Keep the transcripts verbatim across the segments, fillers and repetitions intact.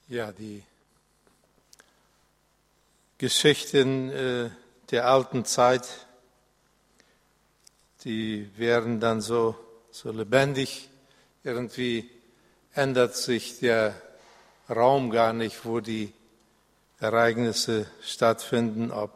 Ja, die Geschichten äh, der alten Zeit, die wären dann so, so lebendig. Irgendwie ändert sich der Raum gar nicht, wo die Ereignisse stattfinden, ob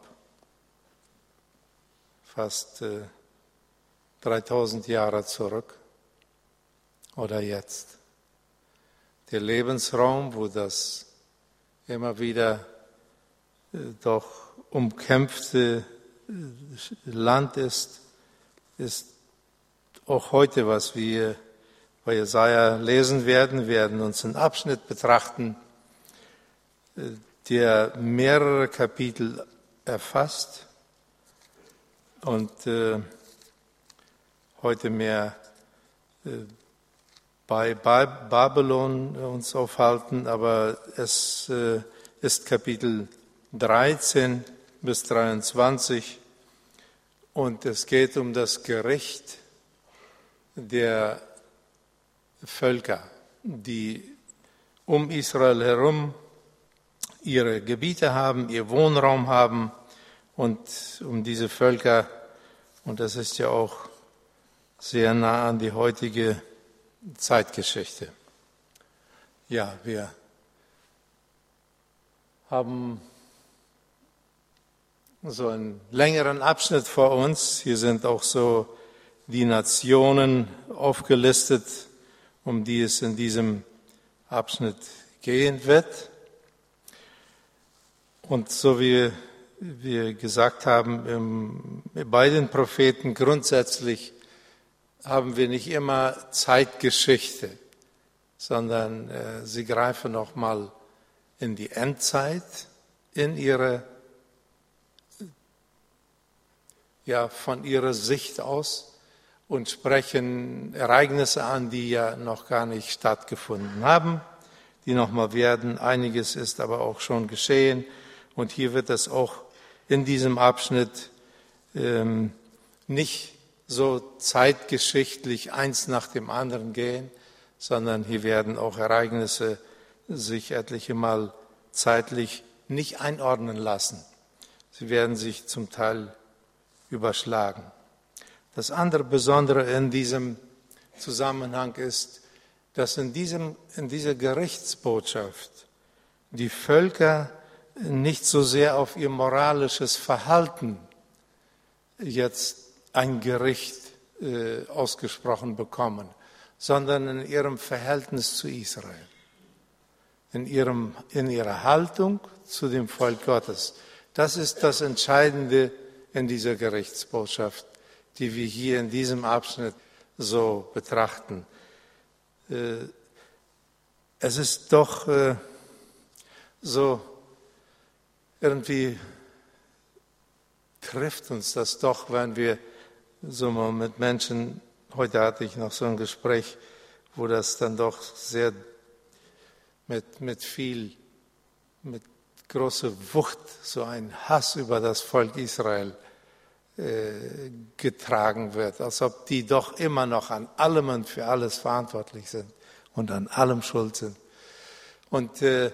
fast äh, dreitausend Jahre zurück oder jetzt. Der Lebensraum, wo das immer wieder äh, doch umkämpfte äh, Land ist, ist auch heute, was wir bei Jesaja lesen werden. Wir werden uns einen Abschnitt betrachten, äh, der mehrere Kapitel erfasst und äh, heute mehr äh, bei Babylon uns aufhalten, aber es äh, ist Kapitel dreizehn bis dreiundzwanzig und es geht um das Gericht der Völker, die um Israel herum ihre Gebiete haben, ihr Wohnraum haben und um diese Völker, und das ist ja auch sehr nah an die heutige Zeitgeschichte. Ja, wir haben so einen längeren Abschnitt vor uns. Hier sind auch so die Nationen aufgelistet, um die es in diesem Abschnitt gehen wird. Und so wie wir gesagt haben, bei den Propheten grundsätzlich haben wir nicht immer Zeitgeschichte, sondern äh, sie greifen noch mal in die Endzeit, in ihre, ja, von ihrer Sicht aus und sprechen Ereignisse an, die ja noch gar nicht stattgefunden haben, die noch mal werden. Einiges ist aber auch schon geschehen und hier wird es auch in diesem Abschnitt ähm, nicht so zeitgeschichtlich eins nach dem anderen gehen, sondern hier werden auch Ereignisse sich etliche Mal zeitlich nicht einordnen lassen. Sie werden sich zum Teil überschlagen. Das andere Besondere in diesem Zusammenhang ist, dass in, diesem, in dieser Gerichtsbotschaft die Völker nicht so sehr auf ihr moralisches Verhalten jetzt ein Gericht äh, ausgesprochen bekommen, sondern in ihrem Verhältnis zu Israel, in, ihrem, in ihrer Haltung zu dem Volk Gottes. Das ist das Entscheidende in dieser Gerichtsbotschaft, die wir hier in diesem Abschnitt so betrachten. Äh, es ist doch äh, so, irgendwie trifft uns das doch, wenn wir so mal mit Menschen, heute hatte ich noch so ein Gespräch, wo das dann doch sehr mit, mit viel, mit großer Wucht, so ein Hass über das Volk Israel äh, getragen wird, als ob die doch immer noch an allem und für alles verantwortlich sind und an allem schuld sind. Und äh,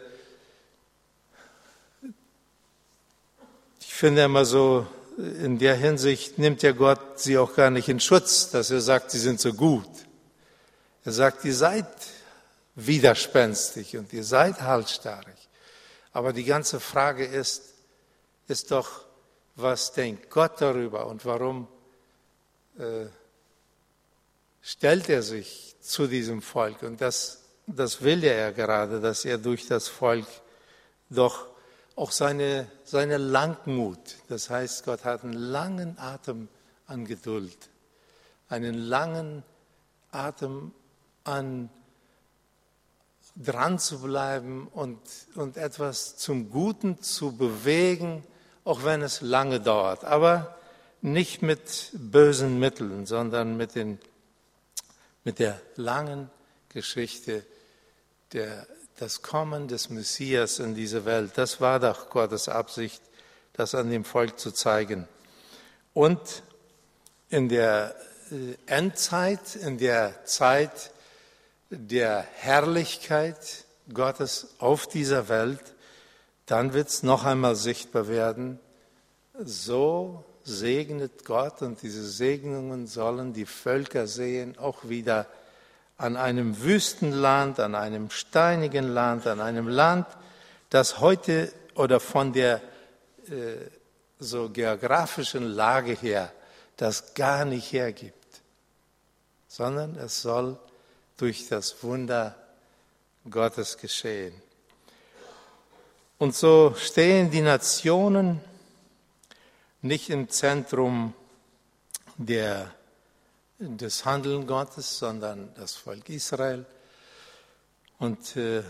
ich finde immer so, in der Hinsicht nimmt ja Gott sie auch gar nicht in Schutz, dass er sagt, sie sind so gut. Er sagt, ihr seid widerspenstig und ihr seid halsstarrig. Aber die ganze Frage ist, ist doch, was denkt Gott darüber und warum äh, stellt er sich zu diesem Volk? Und das, das will er ja gerade, dass er durch das Volk doch auch seine, seine Langmut, das heißt, Gott hat einen langen Atem an Geduld, einen langen Atem an dran zu bleiben und, und etwas zum Guten zu bewegen, auch wenn es lange dauert, aber nicht mit bösen Mitteln, sondern mit, den, mit der langen Geschichte der das Kommen des Messias in diese Welt, das war doch Gottes Absicht, das an dem Volk zu zeigen. Und in der Endzeit, in der Zeit der Herrlichkeit Gottes auf dieser Welt, dann wird es noch einmal sichtbar werden, so segnet Gott und diese Segnungen sollen die Völker sehen, auch wieder an einem Wüstenland, an einem steinigen Land, an einem Land, das heute oder von der äh, so geografischen Lage her das gar nicht hergibt, sondern es soll durch das Wunder Gottes geschehen. Und so stehen die Nationen nicht im Zentrum der, des Handelns Gottes, sondern das Volk Israel. Und äh,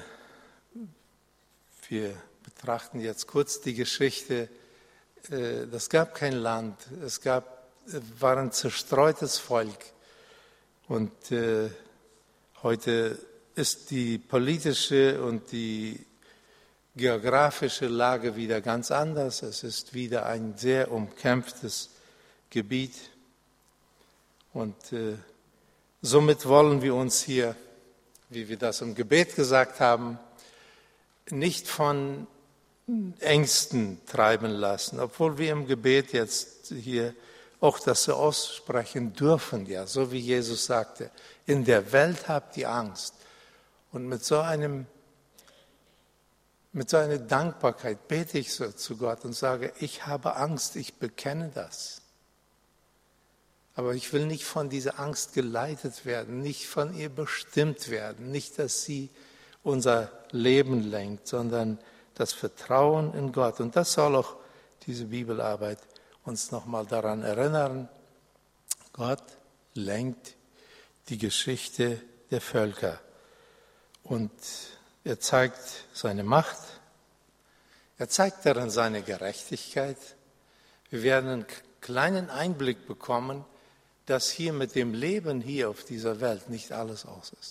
wir betrachten jetzt kurz die Geschichte. Äh, das gab kein Land, es gab, äh, war ein zerstreutes Volk. Und äh, heute ist die politische und die geografische Lage wieder ganz anders. Es ist wieder ein sehr umkämpftes Gebiet. Und äh, somit wollen wir uns hier, wie wir das im Gebet gesagt haben, nicht von Ängsten treiben lassen, obwohl wir im Gebet jetzt hier auch das so aussprechen dürfen, ja, so wie Jesus sagte, in der Welt habt ihr Angst. Und mit so einem Mit so einer Dankbarkeit bete ich so zu Gott und sage, ich habe Angst, ich bekenne das. Aber ich will nicht von dieser Angst geleitet werden, nicht von ihr bestimmt werden, nicht, dass sie unser Leben lenkt, sondern das Vertrauen in Gott. Und das soll auch diese Bibelarbeit uns nochmal daran erinnern. Gott lenkt die Geschichte der Völker und er zeigt seine Macht, er zeigt darin seine Gerechtigkeit. Wir werden einen kleinen Einblick bekommen, dass hier mit dem Leben hier auf dieser Welt nicht alles aus ist.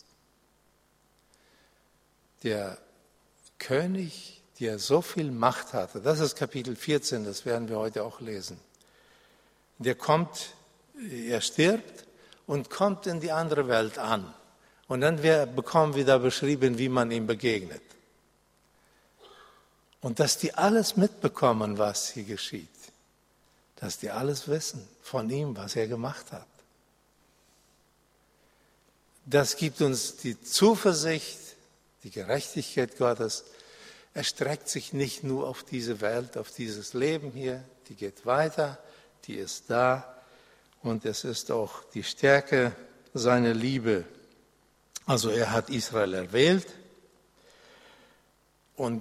Der König, der so viel Macht hatte, das ist Kapitel vierzehn, das werden wir heute auch lesen, der kommt, er stirbt und kommt in die andere Welt an. Und dann bekommen wir da beschrieben, wie man ihm begegnet. Und dass die alles mitbekommen, was hier geschieht. Dass die alles wissen von ihm, was er gemacht hat. Das gibt uns die Zuversicht, die Gerechtigkeit Gottes. Er streckt sich nicht nur auf diese Welt, auf dieses Leben hier. Die geht weiter, die ist da. Und es ist auch die Stärke seiner Liebe. Also er hat Israel erwählt und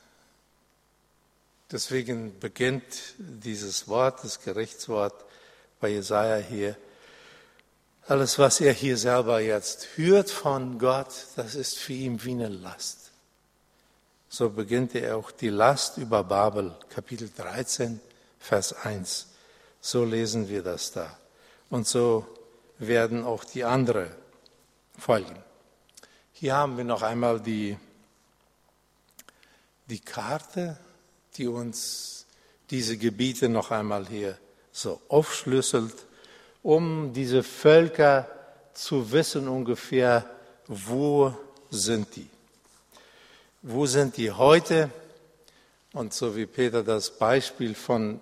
deswegen beginnt dieses Wort, das Gerichtswort bei Jesaja hier. Alles, was er hier selber jetzt hört von Gott, das ist für ihn wie eine Last. So beginnt er auch die Last über Babel, Kapitel dreizehn, Vers eins. So lesen wir das da. Und so werden auch die anderen folgen. Hier haben wir noch einmal die, die Karte, die uns diese Gebiete noch einmal hier so aufschlüsselt, um diese Völker zu wissen ungefähr, wo sind die. Wo sind die heute? Und so wie Peter das Beispiel von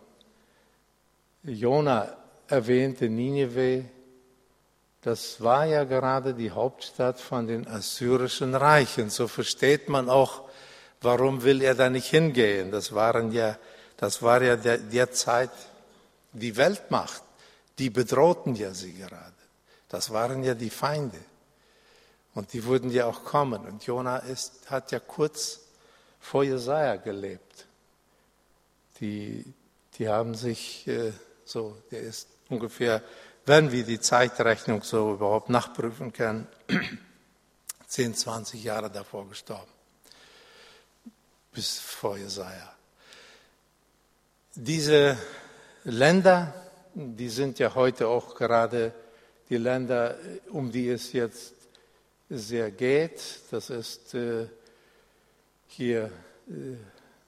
Jona erwähnte, Ninive, das war ja gerade die Hauptstadt von den assyrischen Reichen. So versteht man auch, warum will er da nicht hingehen. Das waren ja, das war ja der, der Zeit die Weltmacht. Die bedrohten ja sie gerade. Das waren ja die Feinde. Und die würden ja auch kommen. Und Jona ist, hat ja kurz vor Jesaja gelebt. Die, die haben sich äh, so, der ist ungefähr, wenn wir die Zeitrechnung so überhaupt nachprüfen können, zehn, zwanzig Jahre davor gestorben. Bis vor Jesaja. Diese Länder, die sind ja heute auch gerade die Länder, um die es jetzt sehr geht. Das ist äh, hier äh,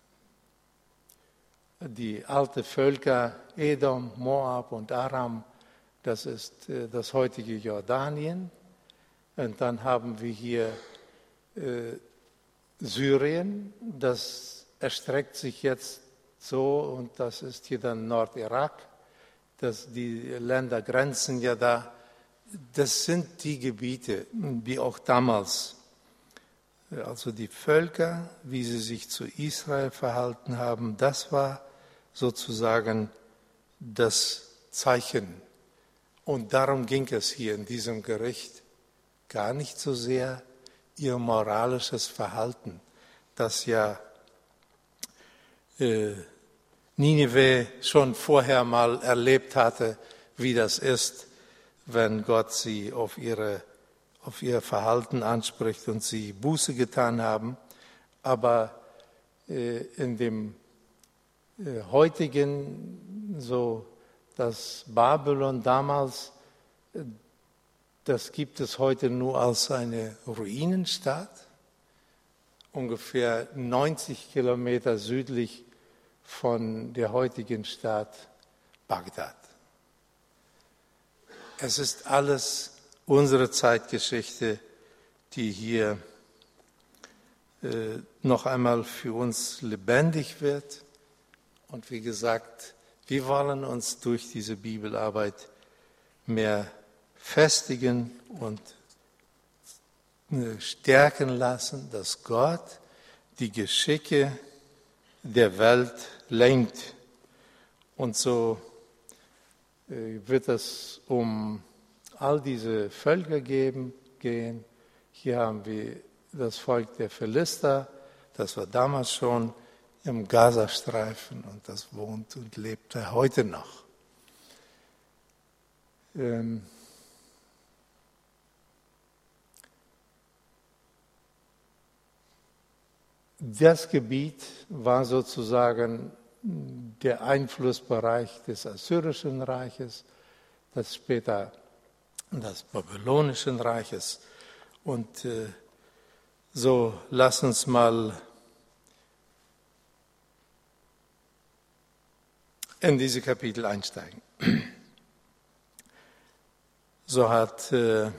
die alte Völker Edom, Moab und Aram. Das ist äh, das heutige Jordanien. Und dann haben wir hier äh, Syrien, das erstreckt sich jetzt so, und das ist hier dann Nordirak, das, die Länder grenzen ja da. Das sind die Gebiete, wie auch damals, also die Völker, wie sie sich zu Israel verhalten haben, das war sozusagen das Zeichen. Und darum ging es hier in diesem Gericht gar nicht so sehr ihr moralisches Verhalten, das ja äh, Ninive schon vorher mal erlebt hatte, wie das ist, wenn Gott sie auf, ihre, auf ihr Verhalten anspricht und sie Buße getan haben. Aber äh, in dem äh, heutigen, so das Babylon damals, äh, das gibt es heute nur als eine Ruinenstadt, ungefähr neunzig Kilometer südlich von der heutigen Stadt Bagdad. Es ist alles unsere Zeitgeschichte, die hier äh, noch einmal für uns lebendig wird. Und wie gesagt, wir wollen uns durch diese Bibelarbeit mehr festigen und stärken lassen, dass Gott die Geschicke der Welt lenkt. Und so wird es um all diese Völker geben, gehen. Hier haben wir das Volk der Philister, das war damals schon im Gazastreifen und das wohnt und lebt heute noch. Ähm Das Gebiet war sozusagen der Einflussbereich des Assyrischen Reiches, das später des Babylonischen Reiches. Und äh, so lass uns mal in diese Kapitel einsteigen. So hat äh,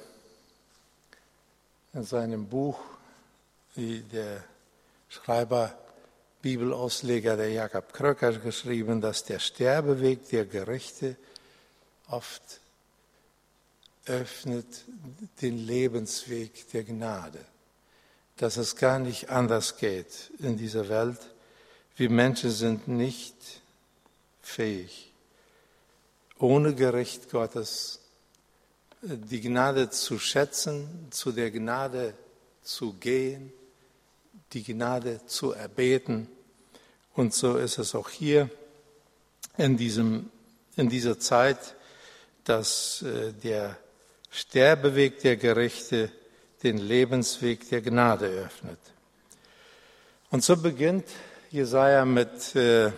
in seinem Buch wie der Schreiber, Bibelausleger der Jakob Kröcker geschrieben, dass der Sterbeweg der Gerechte oft öffnet den Lebensweg der Gnade. Dass es gar nicht anders geht in dieser Welt. Wir Menschen sind nicht fähig, ohne Gericht Gottes die Gnade zu schätzen, zu der Gnade zu gehen, die Gnade zu erbeten. Und so ist es auch hier in, diesem, in dieser Zeit, dass äh, der Sterbeweg der Gerechte den Lebensweg der Gnade öffnet. Und so beginnt Jesaja mit, äh,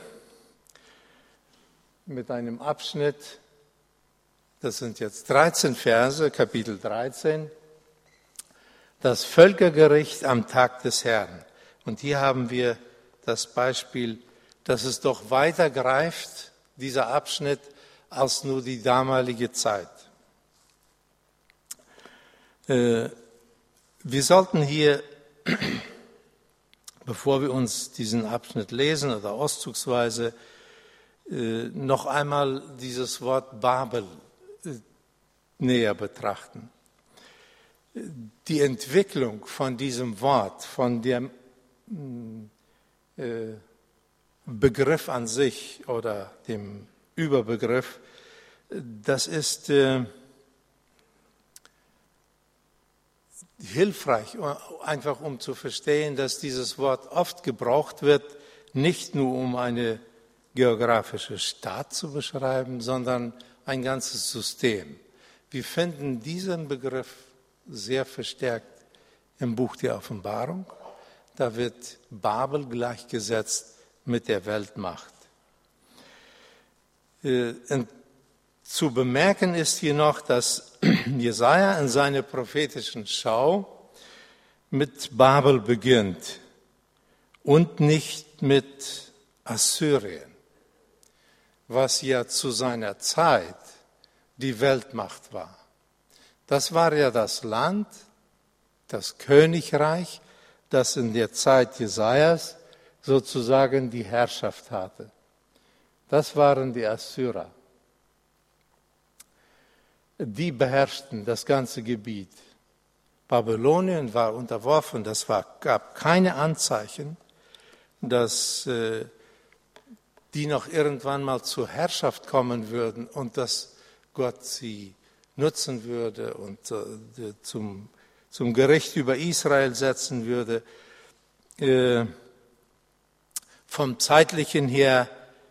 mit einem Abschnitt, das sind jetzt dreizehn Verse, Kapitel dreizehn, das Völkergericht am Tag des Herrn. Und hier haben wir das Beispiel, dass es doch weiter greift, dieser Abschnitt, als nur die damalige Zeit. Wir sollten hier, bevor wir uns diesen Abschnitt lesen oder auszugsweise, noch einmal dieses Wort Babel näher betrachten. Die Entwicklung von diesem Wort, von dem äh, Begriff an sich oder dem Überbegriff, das ist äh, hilfreich, einfach um zu verstehen, dass dieses Wort oft gebraucht wird, nicht nur um eine geografische Stadt zu beschreiben, sondern ein ganzes System. Wir finden diesen Begriff sehr verstärkt im Buch der Offenbarung. Da wird Babel gleichgesetzt mit der Weltmacht. Äh, zu bemerken ist hier noch, dass Jesaja in seiner prophetischen Schau mit Babel beginnt und nicht mit Assyrien, was ja zu seiner Zeit die Weltmacht war. Das war ja das Land, das Königreich, das in der Zeit Jesajas sozusagen die Herrschaft hatte. Das waren die Assyrer. Die beherrschten das ganze Gebiet. Babylonien war unterworfen, das war, gab keine Anzeichen, dass äh, die noch irgendwann mal zur Herrschaft kommen würden und dass Gott sie nutzen würde und äh, zum, zum Gericht über Israel setzen würde. Äh, vom Zeitlichen her,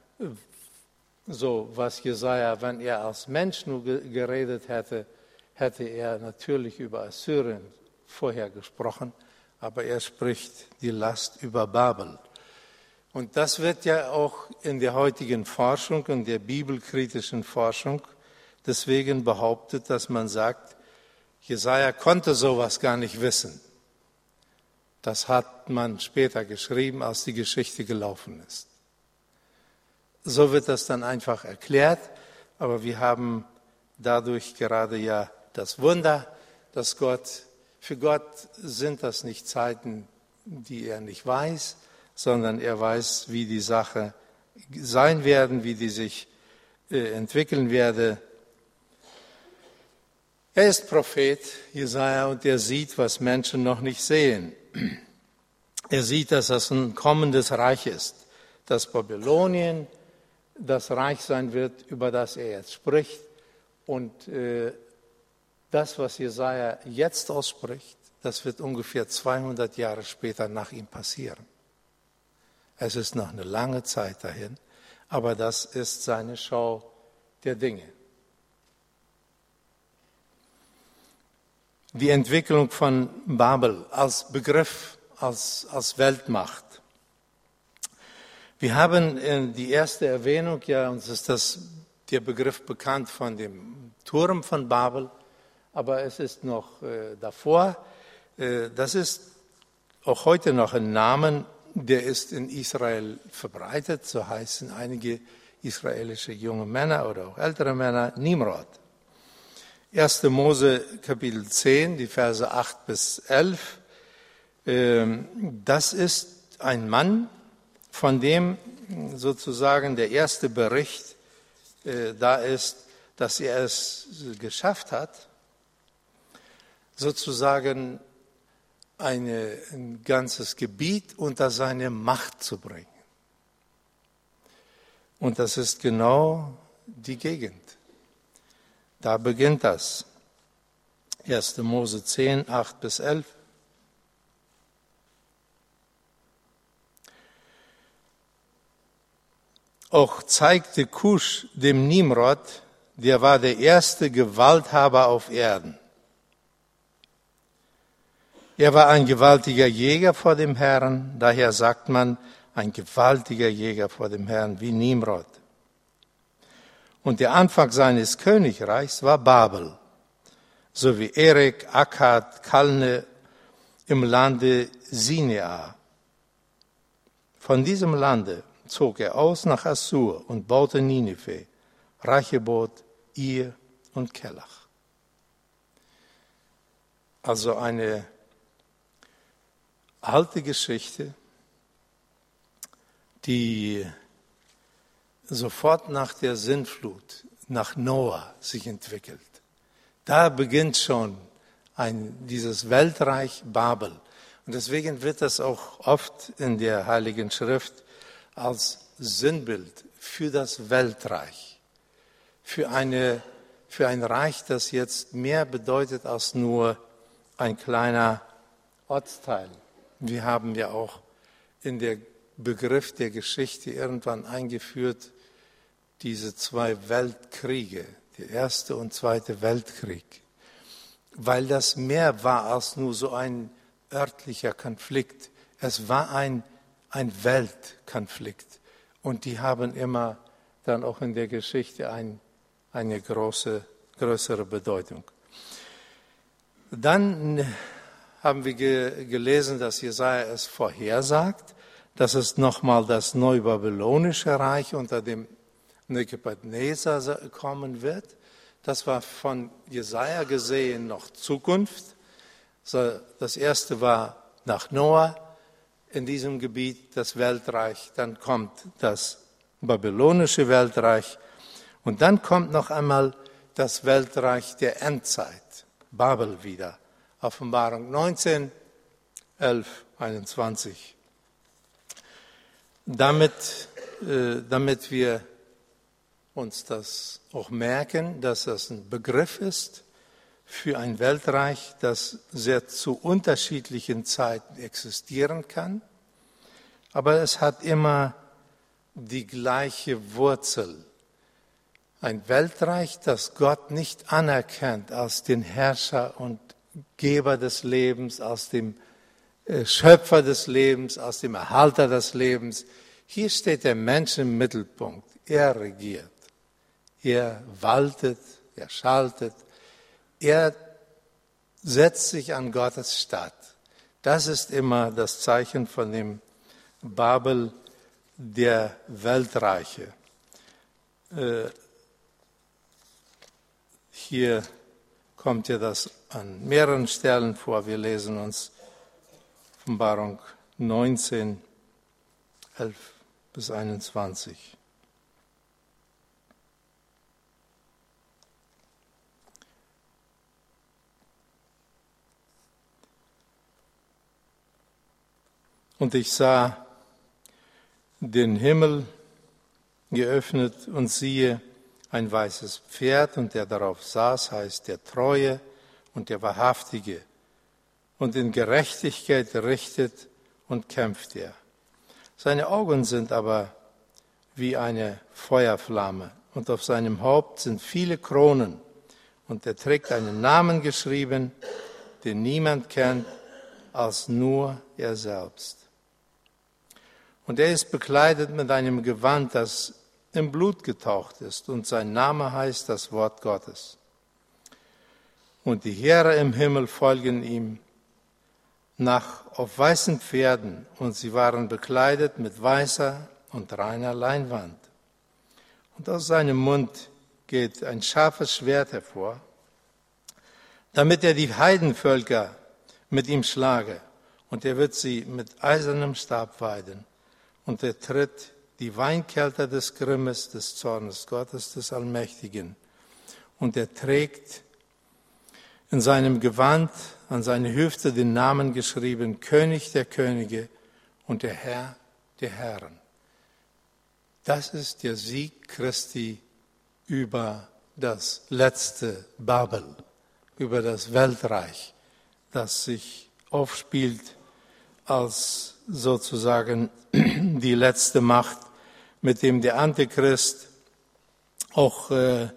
so was Jesaja, wenn er als Mensch nur geredet hätte, hätte er natürlich über Assyrien vorher gesprochen, aber er spricht die Last über Babel. Und das wird ja auch in der heutigen Forschung, in der bibelkritischen Forschung, deswegen behauptet, dass man sagt, Jesaja konnte sowas gar nicht wissen. Das hat man später geschrieben, als die Geschichte gelaufen ist. So wird das dann einfach erklärt, aber wir haben dadurch gerade ja das Wunder, dass Gott, für Gott sind das nicht Zeiten, die er nicht weiß, sondern er weiß, wie die Sache sein werden, wie die sich äh, entwickeln werde. Er ist Prophet, Jesaja, und er sieht, was Menschen noch nicht sehen. Er sieht, dass das ein kommendes Reich ist, dass Babylonien das Reich sein wird, über das er jetzt spricht. Und äh, das, was Jesaja jetzt ausspricht, das wird ungefähr zweihundert Jahre später nach ihm passieren. Es ist noch eine lange Zeit dahin, aber das ist seine Schau der Dinge. Die Entwicklung von Babel als Begriff, als, als Weltmacht. Wir haben die erste Erwähnung, ja, uns ist das, der Begriff bekannt von dem Turm von Babel, aber es ist noch äh, davor. Äh, das ist auch heute noch ein Name, der ist in Israel verbreitet, so heißen einige israelische junge Männer oder auch ältere Männer Nimrod. erster Mose Kapitel zehn, die Verse acht bis elf. Das ist ein Mann, von dem sozusagen der erste Bericht da ist, dass er es geschafft hat, sozusagen eine, ein ganzes Gebiet unter seine Macht zu bringen. Und das ist genau die Gegend. Da beginnt das. erster Mose zehn, acht bis elf. Auch zeigte Kusch dem Nimrod, der war der erste Gewalthaber auf Erden. Er war ein gewaltiger Jäger vor dem Herrn, daher sagt man, ein gewaltiger Jäger vor dem Herrn wie Nimrod. Und der Anfang seines Königreichs war Babel, so wie Erek, Akkad, Kalne im Lande Sinea. Von diesem Lande zog er aus nach Assur und baute Ninive, Rachebot, Ir und Kellach. Also eine alte Geschichte, die sofort nach der Sintflut, nach Noah sich entwickelt. Da beginnt schon ein, dieses Weltreich Babel. Und deswegen wird das auch oft in der Heiligen Schrift als Sinnbild für das Weltreich, für, eine, für ein Reich, das jetzt mehr bedeutet als nur ein kleiner Ortsteil. Wir haben ja auch in der Begriff der Geschichte irgendwann eingeführt, diese zwei Weltkriege, der erste und zweite Weltkrieg, weil das mehr war als nur so ein örtlicher Konflikt. Es war ein, ein Weltkonflikt und die haben immer dann auch in der Geschichte ein, eine große, größere Bedeutung. Dann haben wir ge- gelesen, dass Jesaja es vorhersagt, dass es nochmal das neubabylonische Reich unter dem Nebukadnezar kommen wird. Das war von Jesaja gesehen noch Zukunft. Das erste war nach Noah in diesem Gebiet das Weltreich, dann kommt das babylonische Weltreich und dann kommt noch einmal das Weltreich der Endzeit, Babel wieder. Offenbarung neunzehn, elf, einundzwanzig. Damit, äh, damit wir uns das auch merken, dass das ein Begriff ist für ein Weltreich, das sehr zu unterschiedlichen Zeiten existieren kann, aber es hat immer die gleiche Wurzel. Ein Weltreich, das Gott nicht anerkennt als den Herrscher und Geber des Lebens, als dem Schöpfer des Lebens, als dem Erhalter des Lebens. Hier steht der Mensch im Mittelpunkt. Er regiert. Er waltet, er schaltet. Er setzt sich an Gottes Statt. Das ist immer das Zeichen von dem Babel der Weltreiche. Äh, hier kommt ja das an mehreren Stellen vor. Wir lesen uns Offenbarung neunzehn, elf bis einundzwanzig. Und ich sah den Himmel geöffnet und siehe, ein weißes Pferd, und der darauf saß, heißt der Treue und der Wahrhaftige. Und in Gerechtigkeit richtet und kämpft er. Seine Augen sind aber wie eine Feuerflamme, und auf seinem Haupt sind viele Kronen. Und er trägt einen Namen geschrieben, den niemand kennt, als nur er selbst. Und er ist bekleidet mit einem Gewand, das im Blut getaucht ist, und sein Name heißt das Wort Gottes. Und die Heere im Himmel folgen ihm nach auf weißen Pferden, und sie waren bekleidet mit weißer und reiner Leinwand. Und aus seinem Mund geht ein scharfes Schwert hervor, damit er die Heidenvölker mit ihm schlage, und er wird sie mit eisernem Stab weiden. Und er tritt die Weinkelter des Grimmes, des Zornes Gottes, des Allmächtigen. Und er trägt in seinem Gewand an seine Hüfte den Namen geschrieben, König der Könige und der Herr der Herren. Das ist der Sieg Christi über das letzte Babel, über das Weltreich, das sich aufspielt als sozusagen die letzte Macht, mit dem der Antichrist auch äh,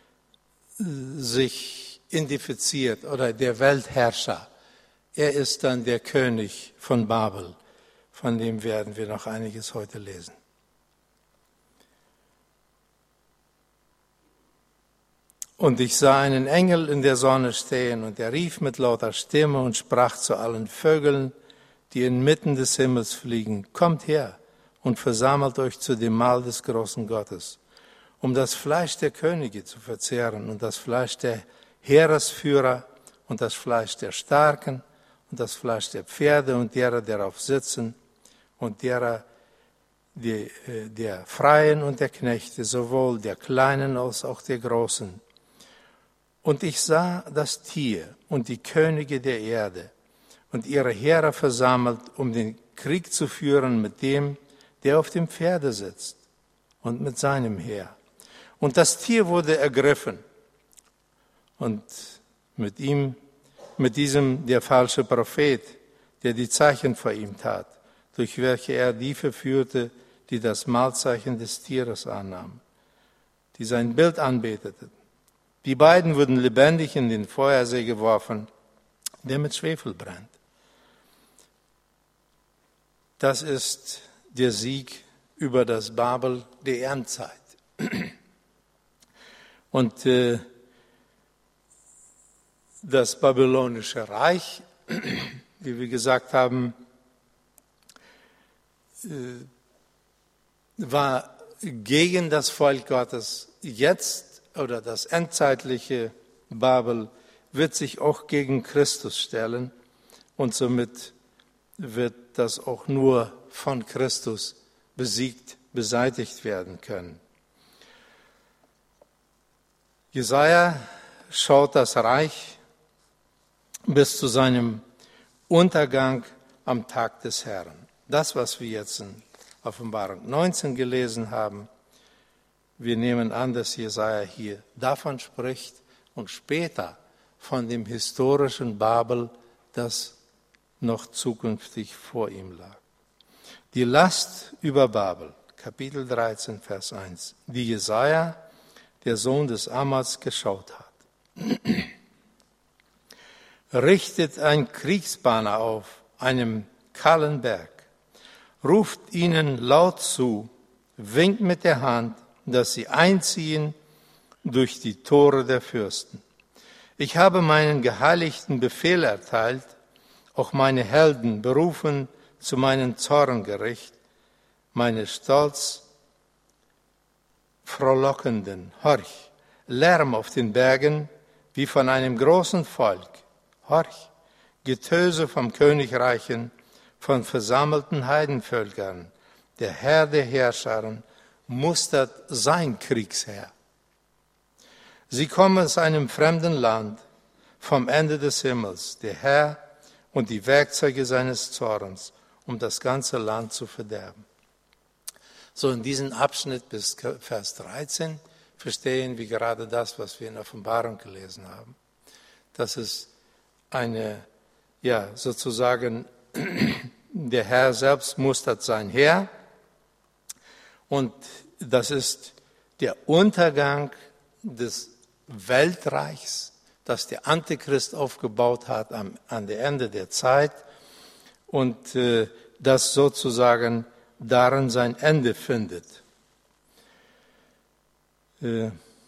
sich identifiziert, oder der Weltherrscher. Er ist dann der König von Babel. Von dem werden wir noch einiges heute lesen. Und ich sah einen Engel in der Sonne stehen, und er rief mit lauter Stimme und sprach zu allen Vögeln, die inmitten des Himmels fliegen: Kommt her und versammelt euch zu dem Mahl des großen Gottes, um das Fleisch der Könige zu verzehren und das Fleisch der Heeresführer und das Fleisch der Starken und das Fleisch der Pferde und derer, die darauf sitzen, und derer, die, der Freien und der Knechte, sowohl der Kleinen als auch der Großen. Und ich sah das Tier und die Könige der Erde und ihre Heere versammelt, um den Krieg zu führen mit dem, der auf dem Pferde sitzt, und mit seinem Heer. Und das Tier wurde ergriffen, und mit ihm, mit diesem der falsche Prophet, der die Zeichen vor ihm tat, durch welche er die verführte, die das Mahlzeichen des Tieres annahmen, die sein Bild anbeteten. Die beiden wurden lebendig in den Feuersee geworfen, der mit Schwefel brennt. Das ist der Sieg über das Babel der Endzeit. Und äh, das babylonische Reich, wie wir gesagt haben, äh, war gegen das Volk Gottes. Jetzt, oder das endzeitliche Babel, wird sich auch gegen Christus stellen und somit wird das auch nur von Christus besiegt, beseitigt werden können. Jesaja schaut das Reich bis zu seinem Untergang am Tag des Herrn. Das, was wir jetzt in Offenbarung neunzehn gelesen haben, wir nehmen an, dass Jesaja hier davon spricht und später von dem historischen Babel, das noch zukünftig vor ihm lag. Die Last über Babel, Kapitel dreizehn, Vers eins, die Jesaja, der Sohn des Amoz, geschaut hat. Richtet ein Kriegsbanner auf einem kahlen Berg, ruft ihnen laut zu, winkt mit der Hand, dass sie einziehen durch die Tore der Fürsten. Ich habe meinen geheiligten Befehl erteilt, auch meine Helden berufen zu meinem Zorngericht, meine stolz Frohlockenden, horch, Lärm auf den Bergen wie von einem großen Volk, horch, Getöse vom Königreichen, von versammelten Heidenvölkern, der Herr der Herrscharen mustert sein Kriegsheer. Sie kommen aus einem fremden Land, vom Ende des Himmels, der Herr und die Werkzeuge seines Zorns, um das ganze Land zu verderben. So in diesem Abschnitt bis Vers dreizehn verstehen wir gerade das, was wir in der Offenbarung gelesen haben. Das ist eine, ja, sozusagen, der Herr selbst mustert sein Heer und das ist der Untergang des Weltreichs, das der Antichrist aufgebaut hat am, an der Ende der Zeit und äh, das sozusagen darin sein Ende findet. Äh,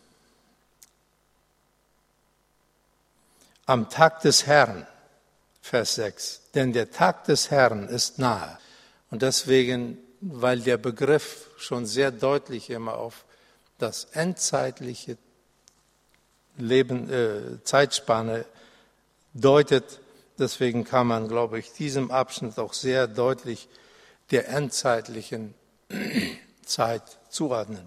am Tag des Herrn, Vers sechs, denn der Tag des Herrn ist nahe. Und deswegen, weil der Begriff schon sehr deutlich immer auf das endzeitliche Leben, äh, Zeitspanne deutet, deswegen kann man, glaube ich, diesem Abschnitt auch sehr deutlich der endzeitlichen Zeit zuordnen.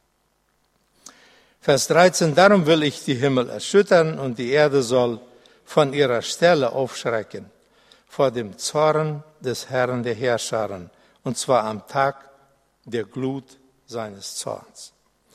Vers dreizehn, darum will ich die Himmel erschüttern und die Erde soll von ihrer Stelle aufschrecken vor dem Zorn des Herrn der Herrscharen, und zwar am Tag der Glut seines Zorns.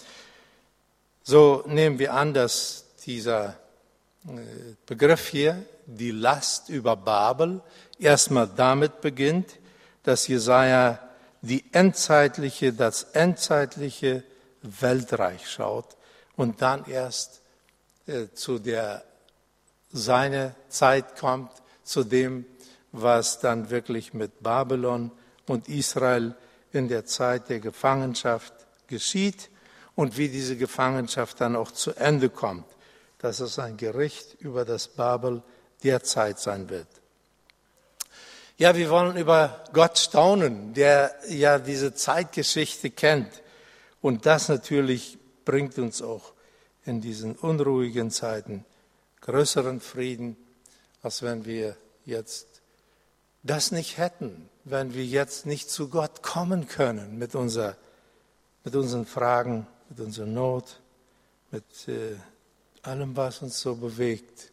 So nehmen wir an, dass dieser Begriff hier, die Last über Babel, erstmal damit beginnt, dass Jesaja die endzeitliche, das endzeitliche Weltreich schaut und dann erst äh, zu der seine Zeit kommt, zu dem, was dann wirklich mit Babylon und Israel in der Zeit der Gefangenschaft geschieht und wie diese Gefangenschaft dann auch zu Ende kommt, dass es ein Gericht über das Babel der Zeit sein wird. Ja, wir wollen über Gott staunen, der ja diese Zeitgeschichte kennt. Und das natürlich bringt uns auch in diesen unruhigen Zeiten größeren Frieden, als wenn wir jetzt das nicht hätten, wenn wir jetzt nicht zu Gott kommen können mit, unser, mit unseren Fragen, mit unserer Not, mit äh, allem, was uns so bewegt.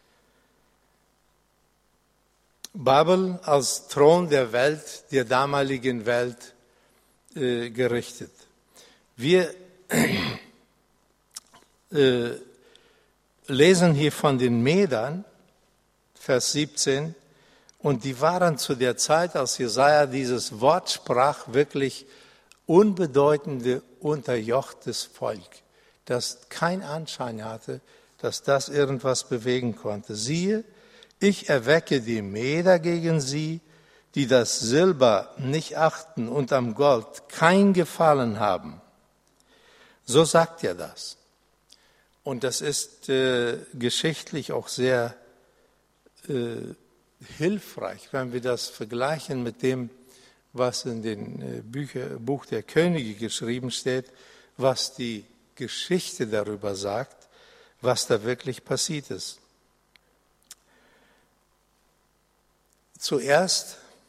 Babel als Thron der Welt, der damaligen Welt äh, gerichtet. Wir äh, lesen hier von den Medern, Vers siebzehn, und die waren zu der Zeit, als Jesaja dieses Wort sprach, wirklich unbedeutende, unterjochtes Volk, das keinen Anschein hatte, dass das irgendwas bewegen konnte. Siehe, ich erwecke die Meder gegen sie, die das Silber nicht achten und am Gold kein Gefallen haben. So sagt er das. Und das ist äh, geschichtlich auch sehr äh, hilfreich, wenn wir das vergleichen mit dem, was in den äh, Bücher, Buch der Könige geschrieben steht, was die Geschichte darüber sagt, was da wirklich passiert ist. Zuerst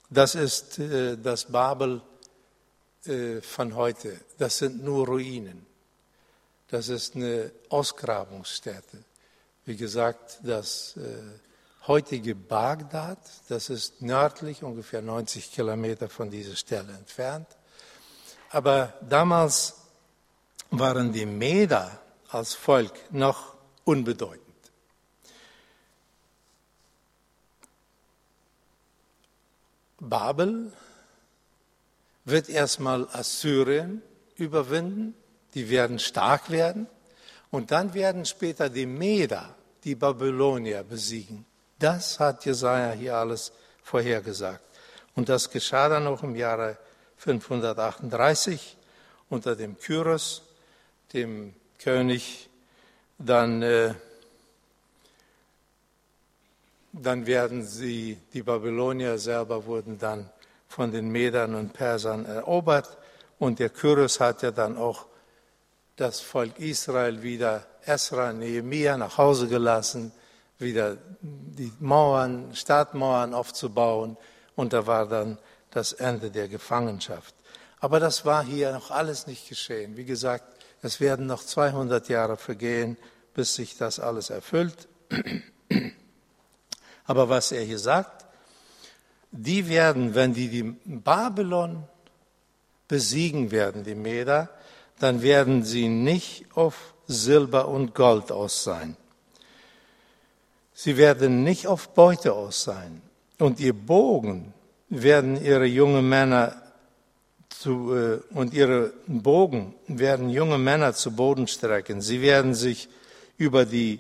das ist äh, das Babel äh, von heute. Das sind nur Ruinen. Das ist eine Ausgrabungsstätte. Wie gesagt, das äh, heutige Bagdad, das ist nördlich, ungefähr neunzig Kilometer von dieser Stelle entfernt. Aber damals waren die Meder als Volk noch unbedeutend. Babel wird erstmal Assyrien überwinden, die werden stark werden und dann werden später die Meder, die Babylonier besiegen. Das hat Jesaja hier alles vorhergesagt. Und das geschah dann auch im Jahre fünfhundertachtunddreißig unter dem Kyros, dem König. Dann, äh, dann werden sie, die Babylonier selber wurden dann von den Medern und Persern erobert. Und der Kyros hat ja dann auch das Volk Israel wieder, Esra, Nehemia, nach Hause gelassen, wieder die Mauern, Stadtmauern aufzubauen. Und da war dann das Ende der Gefangenschaft. Aber das war hier noch alles nicht geschehen. Wie gesagt, es werden noch zweihundert Jahre vergehen, bis sich das alles erfüllt. Aber was er hier sagt, die werden, wenn die, die Babylon besiegen werden, die Meder, dann werden sie nicht auf Silber und Gold aus sein. Sie werden nicht auf Beute aus sein. Und ihr Bogen werden ihre jungen Männer zu, äh, und ihre Bogen werden junge Männer zu Boden strecken. Sie werden sich über die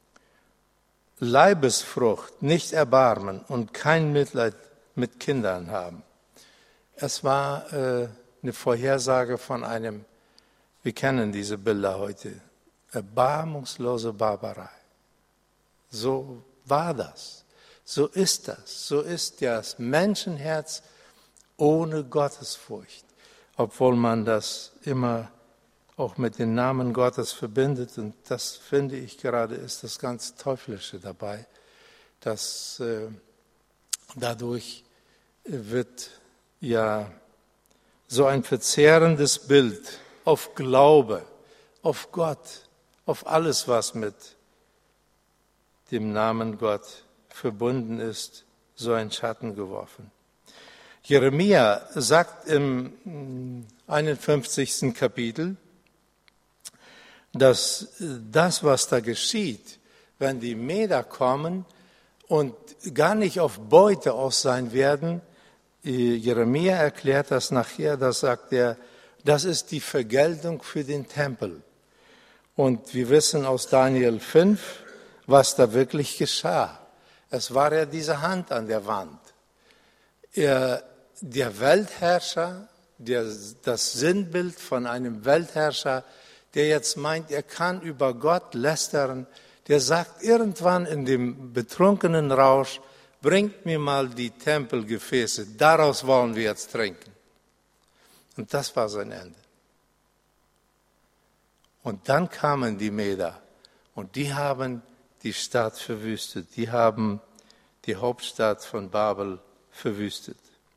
Leibesfrucht nicht erbarmen und kein Mitleid mit Kindern haben. Es war äh, eine Vorhersage von einem, wir kennen diese Bilder heute, erbarmungslose Barbarei. So war das. So ist das. So ist das Menschenherz ohne Gottesfurcht. Obwohl man das immer auch mit dem Namen Gottes verbindet. Und das, finde ich gerade, ist das ganz Teuflische dabei. Dass äh, dadurch wird ja so ein verzehrendes Bild auf Glaube, auf Gott, auf alles, was mit dem Namen Gott verbunden ist, so ein Schatten geworfen. Jeremia sagt im einundfünfzigsten Kapitel, dass das, was da geschieht, wenn die Meder kommen und gar nicht auf Beute aus sein werden, Jeremia erklärt das nachher, das sagt er, das ist die Vergeltung für den Tempel. Und wir wissen aus Daniel fünf, was da wirklich geschah. Es war ja diese Hand an der Wand. Er, der Weltherrscher, der, das Sinnbild von einem Weltherrscher, der jetzt meint, er kann über Gott lästern, der sagt irgendwann in dem betrunkenen Rausch, bringt mir mal die Tempelgefäße, daraus wollen wir jetzt trinken. Und das war sein Ende. Und dann kamen die Meder und die haben die Stadt verwüstet, die haben die Hauptstadt von Babel verwüstet.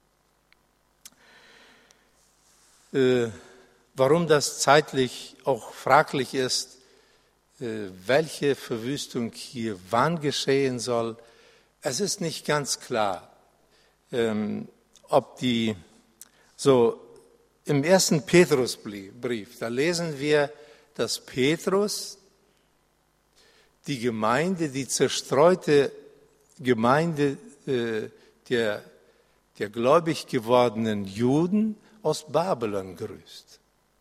Äh, warum das zeitlich auch fraglich ist, äh, welche Verwüstung hier wann geschehen soll, es ist nicht ganz klar, ähm, ob die, so im ersten Petrusbrief, da lesen wir, dass Petrus die Gemeinde, die zerstreute Gemeinde äh, der, der gläubig gewordenen Juden aus Babylon grüßt.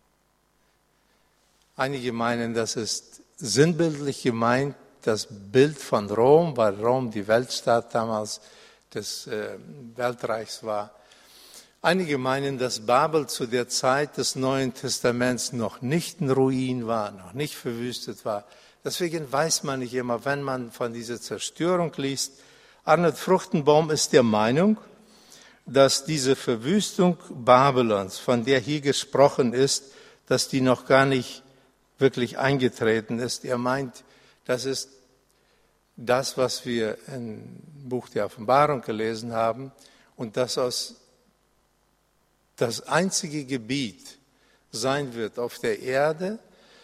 Einige meinen, das ist sinnbildlich gemeint, das Bild von Rom, weil Rom die Weltstadt damals des äh, Weltreichs war. Einige meinen, dass Babel zu der Zeit des Neuen Testaments noch nicht in Ruin war, noch nicht verwüstet war. Deswegen weiß man nicht immer, wenn man von dieser Zerstörung liest. Arnold Fruchtenbaum ist der Meinung, dass diese Verwüstung Babylons, von der hier gesprochen ist, dass die noch gar nicht wirklich eingetreten ist. Er meint, das ist das, was wir im Buch der Offenbarung gelesen haben. und dass aus das einzige Gebiet sein wird auf der Erde,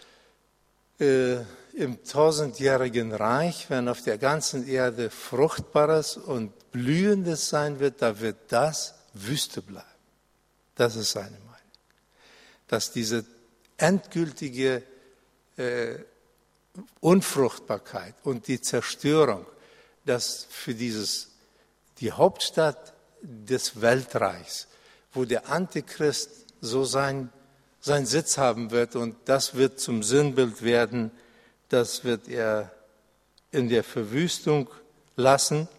äh, im tausendjährigen Reich, wenn auf der ganzen Erde Fruchtbares und Blühendes sein wird, da wird das Wüste bleiben. Das ist seine Meinung. Dass diese endgültige äh, Unfruchtbarkeit und die Zerstörung, dass für dieses, die Hauptstadt des Weltreichs, wo der Antichrist so sein, sein Sitz haben wird, und das wird zum Sinnbild werden, das wird er in der Verwüstung lassen.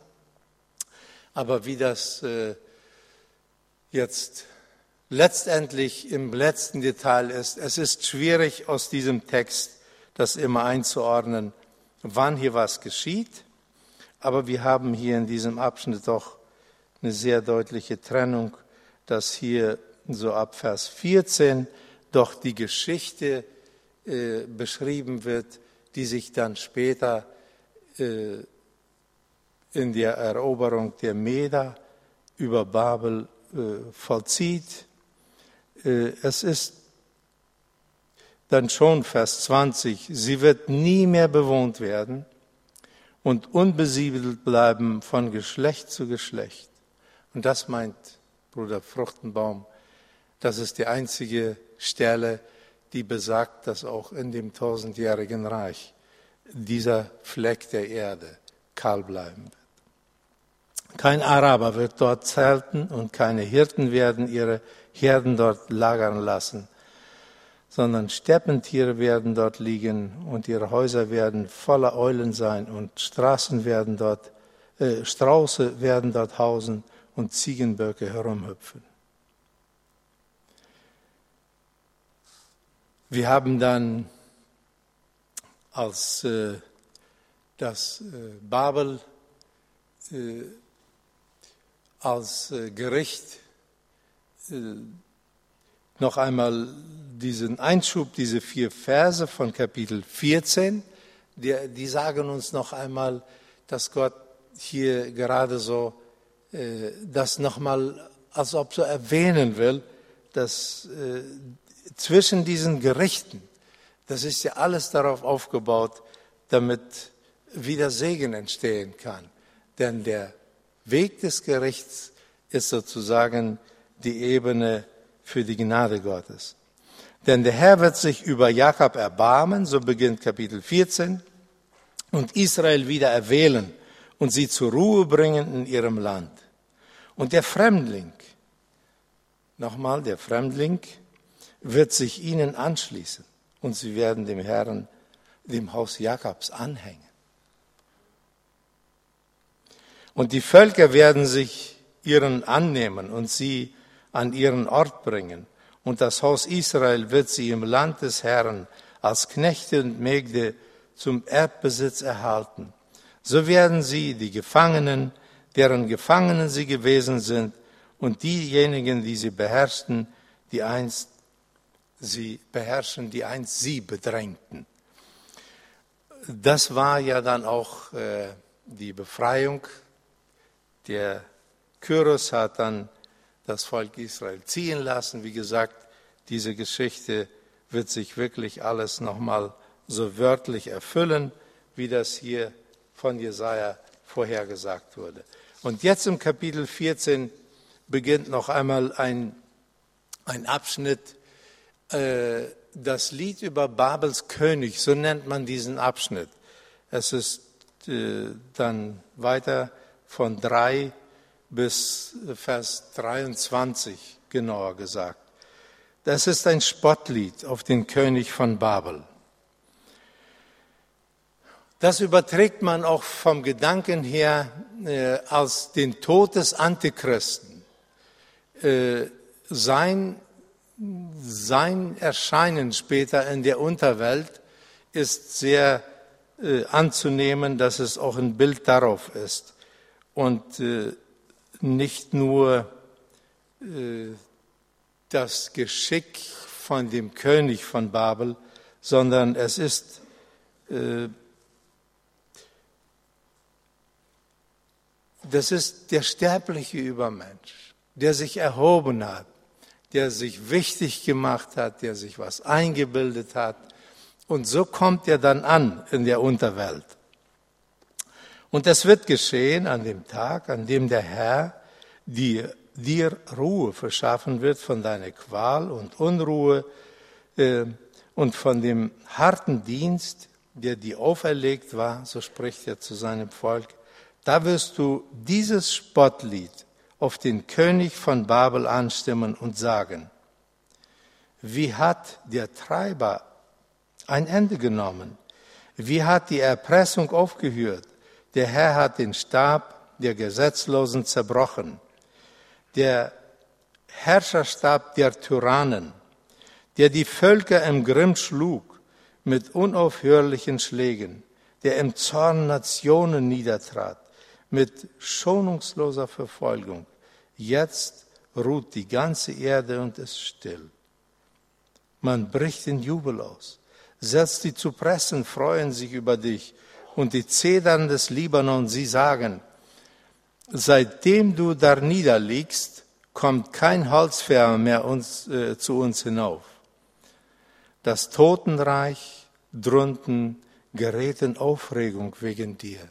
Aber wie das äh, jetzt letztendlich im letzten Detail ist, es ist schwierig aus diesem Text das immer einzuordnen, wann hier was geschieht. Aber wir haben hier in diesem Abschnitt doch eine sehr deutliche Trennung, dass hier so ab Vers vierzehn doch die Geschichte äh, beschrieben wird, die sich dann später äh, in der Eroberung der Meder über Babel äh, vollzieht. Äh, es ist dann schon Vers zwanzig, sie wird nie mehr bewohnt werden und unbesiedelt bleiben von Geschlecht zu Geschlecht. Und das meint Bruder Fruchtenbaum, das ist die einzige Stelle, die besagt, dass auch in dem tausendjährigen Reich dieser Fleck der Erde kahl bleiben wird. Kein Araber wird dort zelten und keine Hirten werden ihre Herden dort lagern lassen, sondern Steppentiere werden dort liegen und ihre Häuser werden voller Eulen sein und Straßen werden dort, äh, Strauße werden dort hausen und Ziegenböcke herumhüpfen. Wir haben dann, als äh, das äh, Babel äh, als äh, Gericht äh, noch einmal diesen Einschub, diese vier Verse von Kapitel vierzehn, die, die sagen uns noch einmal, dass Gott hier gerade so äh, das nochmal, als ob so erwähnen will, dass äh, zwischen diesen Gerichten, das ist ja alles darauf aufgebaut, damit wieder Segen entstehen kann. Denn der Weg des Gerichts ist sozusagen die Ebene für die Gnade Gottes. Denn der Herr wird sich über Jakob erbarmen, so beginnt Kapitel vierzehn, und Israel wieder erwählen und sie zur Ruhe bringen in ihrem Land. Und der Fremdling, nochmal, der Fremdling wird sich ihnen anschließen und sie werden dem Herrn, dem Haus Jakobs anhängen. Und die Völker werden sich ihren annehmen und sie an ihren Ort bringen. Und das Haus Israel wird sie im Land des Herrn als Knechte und Mägde zum Erbbesitz erhalten. So werden sie, die Gefangenen, deren Gefangenen sie gewesen sind, und diejenigen, die sie beherrschten, die einst sie beherrschen, die einst sie bedrängten. Das war ja dann auch äh, die Befreiung. Der Kyros hat dann das Volk Israel ziehen lassen. Wie gesagt, diese Geschichte wird sich wirklich alles nochmal so wörtlich erfüllen, wie das hier von Jesaja vorhergesagt wurde. Und jetzt im Kapitel vierzehn beginnt noch einmal ein, ein Abschnitt, äh, das Lied über Babels König, so nennt man diesen Abschnitt. Es ist äh, dann weiter von drei bis Vers dreiundzwanzig, genauer gesagt. Das ist ein Spottlied auf den König von Babel. Das überträgt man auch vom Gedanken her äh, als den Tod des Antichristen. Äh, sein, sein Erscheinen später in der Unterwelt ist sehr äh, anzunehmen, dass es auch ein Bild darauf ist. Und äh, nicht nur äh, das Geschick von dem König von Babel, sondern es ist äh, Das ist der sterbliche Übermensch, der sich erhoben hat, der sich wichtig gemacht hat, der sich was eingebildet hat. Und so kommt er dann an in der Unterwelt. Und es wird geschehen an dem Tag, an dem der Herr dir, dir Ruhe verschaffen wird von deiner Qual und Unruhe äh, und von dem harten Dienst, der dir auferlegt war, so spricht er zu seinem Volk. Da wirst du dieses Spottlied auf den König von Babel anstimmen und sagen, wie hat der Treiber ein Ende genommen? Wie hat die Erpressung aufgehört? Der Herr hat den Stab der Gesetzlosen zerbrochen, der Herrscherstab der Tyrannen, der die Völker im Grimm schlug mit unaufhörlichen Schlägen, der im Zorn Nationen niedertrat, mit schonungsloser Verfolgung. Jetzt ruht die ganze Erde und ist still. Man bricht in Jubel aus. Selbst die Zypressen freuen sich über dich und die Zedern des Libanon, sie sagen, seitdem du da niederliegst, kommt kein Holzfäller mehr uns, äh, zu uns hinauf. Das Totenreich drunten gerät in Aufregung wegen dir,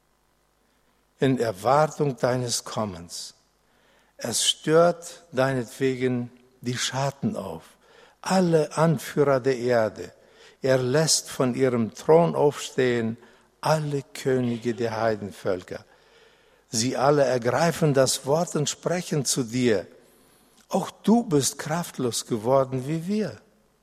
in Erwartung deines Kommens. Es stört deinetwegen die Schatten auf, alle Anführer der Erde. Er lässt von ihrem Thron aufstehen alle Könige der Heidenvölker. Sie alle ergreifen das Wort und sprechen zu dir. Auch du bist kraftlos geworden wie wir,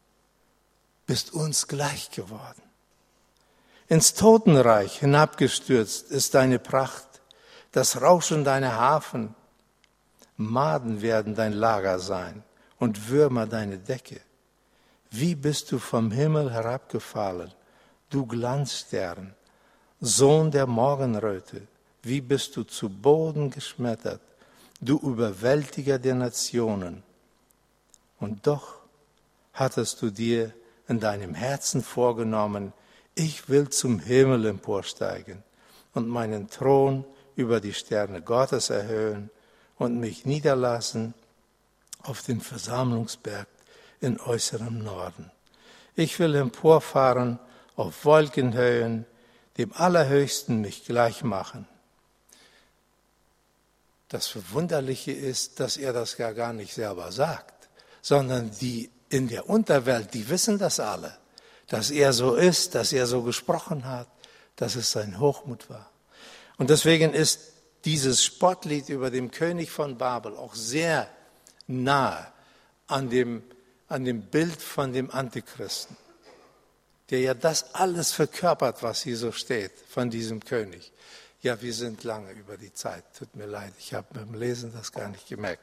bist uns gleich geworden. Ins Totenreich hinabgestürzt ist deine Pracht, das Rauschen deiner Hafen. Maden werden dein Lager sein und Würmer deine Decke. Wie bist du vom Himmel herabgefallen, du Glanzstern, Sohn der Morgenröte, wie bist du zu Boden geschmettert, du Überwältiger der Nationen. Und doch hattest du dir in deinem Herzen vorgenommen, ich will zum Himmel emporsteigen und meinen Thron über die Sterne Gottes erhöhen und mich niederlassen auf den Versammlungsberg in äußerem Norden. Ich will emporfahren auf Wolkenhöhen, dem Allerhöchsten mich gleich machen. Das Verwunderliche ist, dass er das ja gar nicht selber sagt, sondern die in der Unterwelt, die wissen das alle, dass er so ist, dass er so gesprochen hat, dass es sein Hochmut war. Und deswegen ist dieses Spottlied über den König von Babel auch sehr nahe an dem, an dem Bild von dem Antichristen, der ja das alles verkörpert, was hier so steht, von diesem König. Ja, wir sind lange über die Zeit. Tut mir leid, ich habe beim Lesen das gar nicht gemerkt.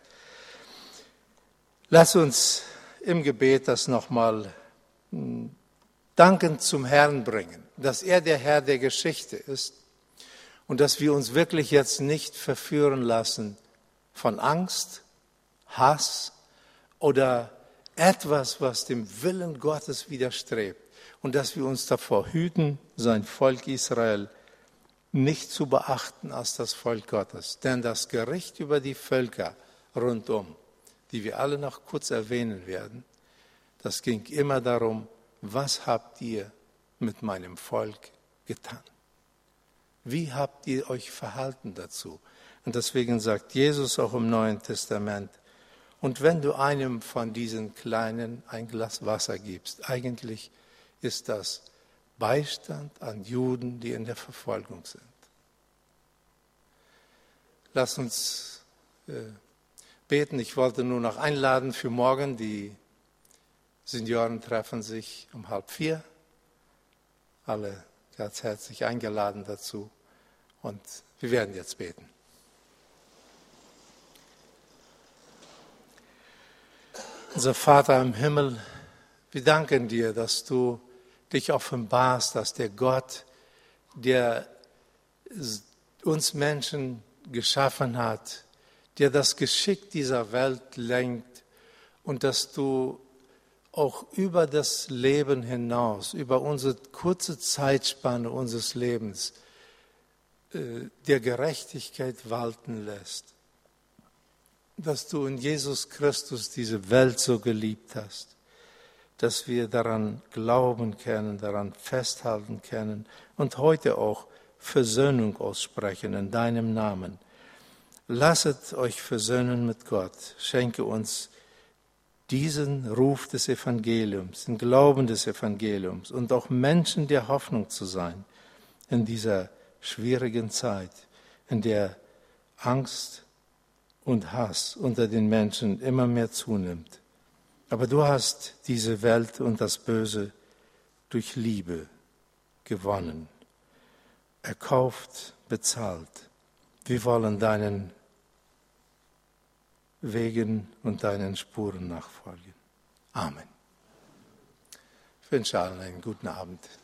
Lass uns im Gebet das nochmal dankend zum Herrn bringen, dass er der Herr der Geschichte ist und dass wir uns wirklich jetzt nicht verführen lassen von Angst, Hass oder etwas, was dem Willen Gottes widerstrebt und dass wir uns davor hüten, sein Volk Israel nicht zu beachten als das Volk Gottes. Denn das Gericht über die Völker rundum, die wir alle noch kurz erwähnen werden, das ging immer darum, was habt ihr mit meinem Volk getan? Wie habt ihr euch verhalten dazu? Und deswegen sagt Jesus auch im Neuen Testament, und wenn du einem von diesen Kleinen ein Glas Wasser gibst, eigentlich ist das Beistand an Juden, die in der Verfolgung sind. Lass uns äh, beten. Ich wollte nur noch einladen für morgen. Die Senioren treffen sich um halb vier. Alle ganz herzlich eingeladen dazu. Und wir werden jetzt beten. Unser Vater im Himmel, wir danken dir, dass du dich offenbarst, dass der Gott, der uns Menschen geschaffen hat, der das Geschick dieser Welt lenkt und dass du auch über das Leben hinaus, über unsere kurze Zeitspanne unseres Lebens der Gerechtigkeit walten lässt, dass du in Jesus Christus diese Welt so geliebt hast, dass wir daran glauben können, daran festhalten können und heute auch Versöhnung aussprechen in deinem Namen. Lasset euch versöhnen mit Gott, schenke uns diesen Ruf des Evangeliums, den Glauben des Evangeliums und auch Menschen der Hoffnung zu sein in dieser schwierigen Zeit, in der Angst und Hass unter den Menschen immer mehr zunimmt. Aber du hast diese Welt und das Böse durch Liebe gewonnen, erkauft, bezahlt. Wir wollen deinen Wegen und deinen Spuren nachfolgen. Amen. Ich wünsche allen einen guten Abend.